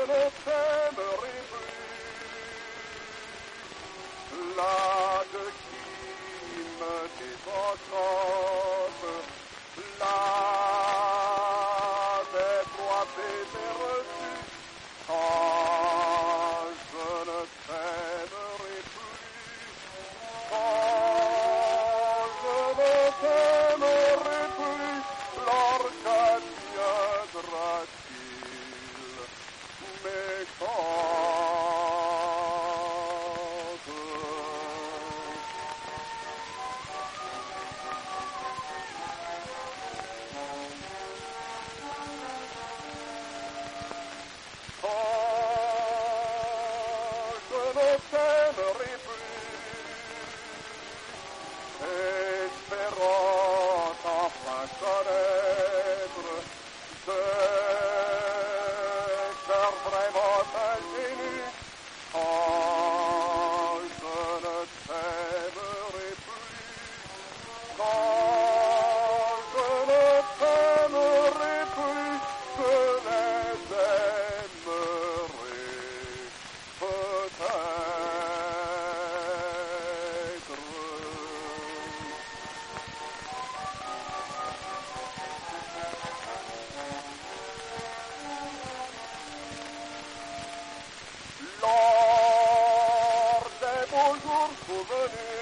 ne t'aimerai plus. Là de qui me désenchante, là des droits bébés reçus, quand je ne t'aimerai plus, quand je ne t'aimerai plus, l'orgue viendra-t-il méchante. Quand je ne t'aimerai plus, espérant enfin connaître des cœurs vraiment ingénus, quand je ne t'aimerai plus, quand je ne t'aimerai plus, je les aimerai peut-être. Lors des beaux jours souvenus,